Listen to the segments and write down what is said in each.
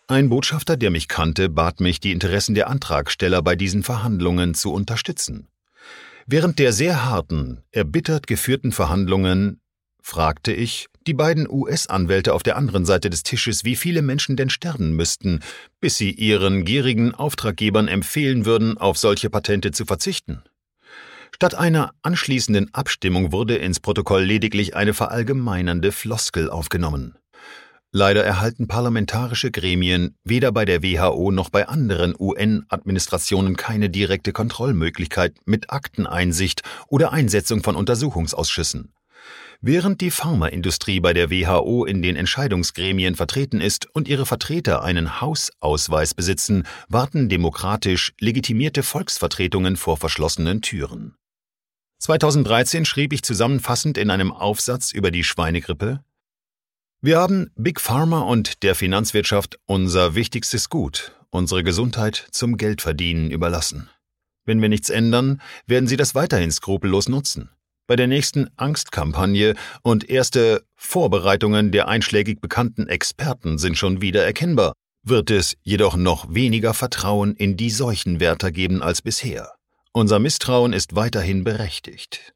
Ein Botschafter, der mich kannte, bat mich, die Interessen der Antragsteller bei diesen Verhandlungen zu unterstützen. Während der sehr harten, erbittert geführten Verhandlungen fragte ich die beiden US-Anwälte auf der anderen Seite des Tisches, wie viele Menschen denn sterben müssten, bis sie ihren gierigen Auftraggebern empfehlen würden, auf solche Patente zu verzichten. Statt einer anschließenden Abstimmung wurde ins Protokoll lediglich eine verallgemeinernde Floskel aufgenommen. Leider erhalten parlamentarische Gremien weder bei der WHO noch bei anderen UN-Administrationen keine direkte Kontrollmöglichkeit mit Akteneinsicht oder Einsetzung von Untersuchungsausschüssen. Während die Pharmaindustrie bei der WHO in den Entscheidungsgremien vertreten ist und ihre Vertreter einen Hausausweis besitzen, warten demokratisch legitimierte Volksvertretungen vor verschlossenen Türen. 2013 schrieb ich zusammenfassend in einem Aufsatz über die Schweinegrippe: Wir haben Big Pharma und der Finanzwirtschaft unser wichtigstes Gut, unsere Gesundheit, zum Geldverdienen überlassen. Wenn wir nichts ändern, werden sie das weiterhin skrupellos nutzen. Bei der nächsten Angstkampagne und erste Vorbereitungen der einschlägig bekannten Experten sind schon wieder erkennbar, wird es jedoch noch weniger Vertrauen in die Seuchenwärter geben als bisher. Unser Misstrauen ist weiterhin berechtigt.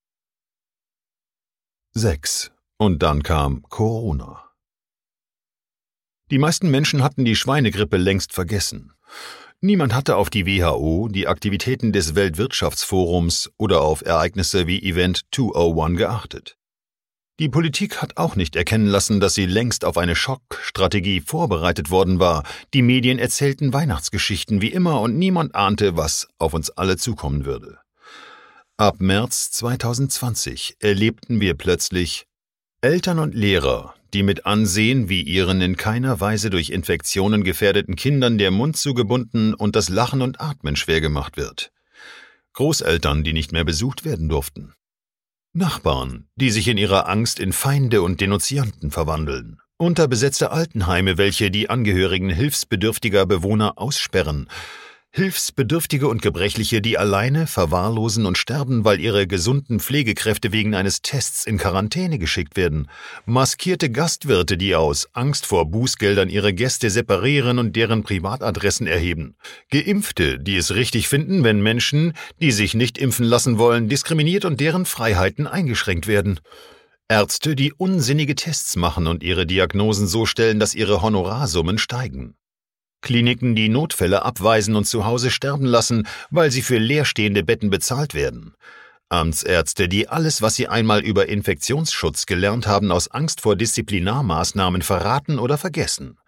6. Und dann kam Corona. Die meisten Menschen hatten die Schweinegrippe längst vergessen. Niemand hatte auf die WHO, die Aktivitäten des Weltwirtschaftsforums oder auf Ereignisse wie Event 201 geachtet. Die Politik hat auch nicht erkennen lassen, dass sie längst auf eine Schockstrategie vorbereitet worden war. Die Medien erzählten Weihnachtsgeschichten wie immer und niemand ahnte, was auf uns alle zukommen würde. Ab März 2020 erlebten wir plötzlich Eltern und Lehrer, die mit ansehen, wie ihren in keiner Weise durch Infektionen gefährdeten Kindern der Mund zugebunden und das Lachen und Atmen schwer gemacht wird. Großeltern, die nicht mehr besucht werden durften. Nachbarn, die sich in ihrer Angst in Feinde und Denunzianten verwandeln. Unterbesetzte Altenheime, welche die Angehörigen hilfsbedürftiger Bewohner aussperren. Hilfsbedürftige und Gebrechliche, die alleine verwahrlosen und sterben, weil ihre gesunden Pflegekräfte wegen eines Tests in Quarantäne geschickt werden. Maskierte Gastwirte, die aus Angst vor Bußgeldern ihre Gäste separieren und deren Privatadressen erheben. Geimpfte, die es richtig finden, wenn Menschen, die sich nicht impfen lassen wollen, diskriminiert und deren Freiheiten eingeschränkt werden. Ärzte, die unsinnige Tests machen und ihre Diagnosen so stellen, dass ihre Honorarsummen steigen. Kliniken, die Notfälle abweisen und zu Hause sterben lassen, weil sie für leerstehende Betten bezahlt werden. Amtsärzte, die alles, was sie einmal über Infektionsschutz gelernt haben, aus Angst vor Disziplinarmaßnahmen verraten oder vergessen.